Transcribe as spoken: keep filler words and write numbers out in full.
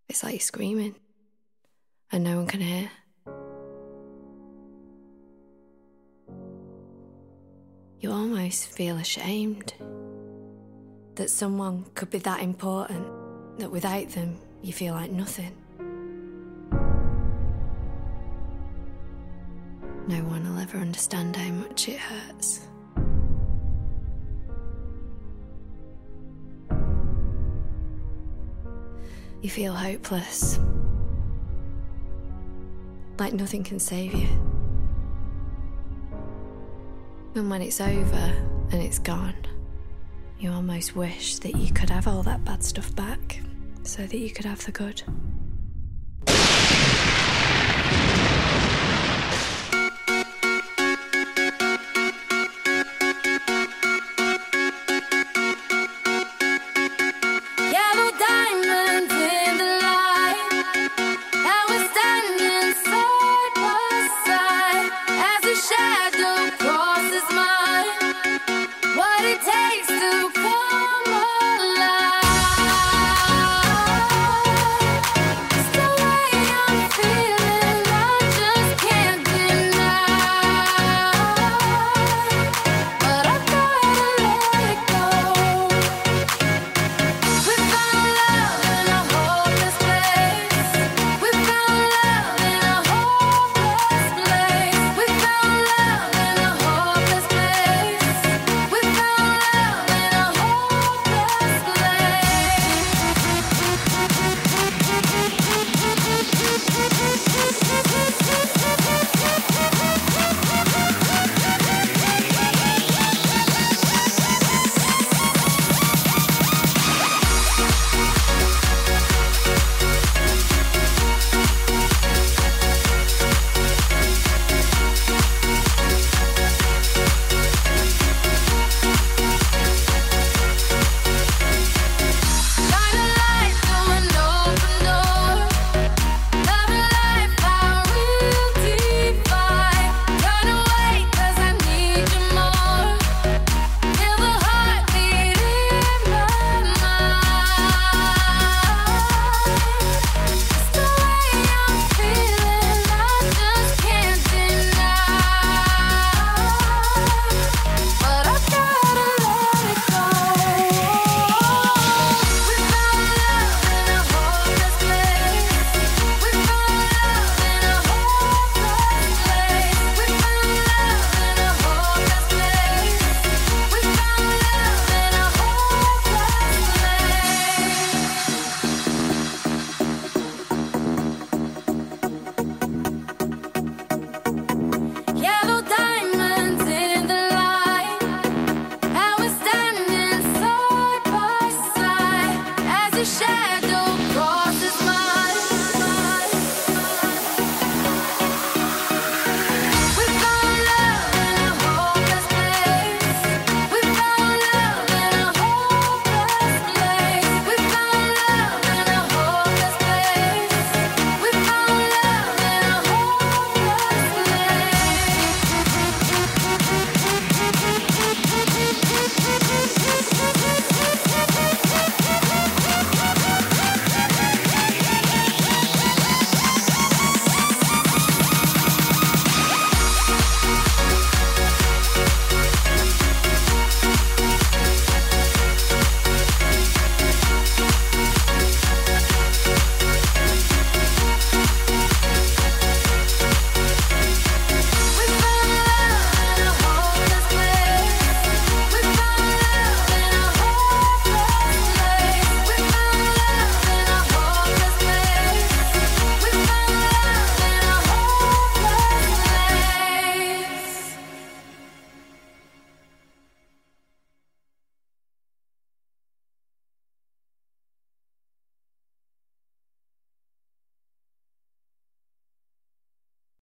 It's like you're screaming and no one can hear. You almost feel ashamed that someone could be that important, that without them you feel like nothing. No one will ever understand how much it hurts. You feel hopeless, like nothing can save you. And when it's over and it's gone, you almost wish that you could have all that bad stuff back so that you could have the good. Share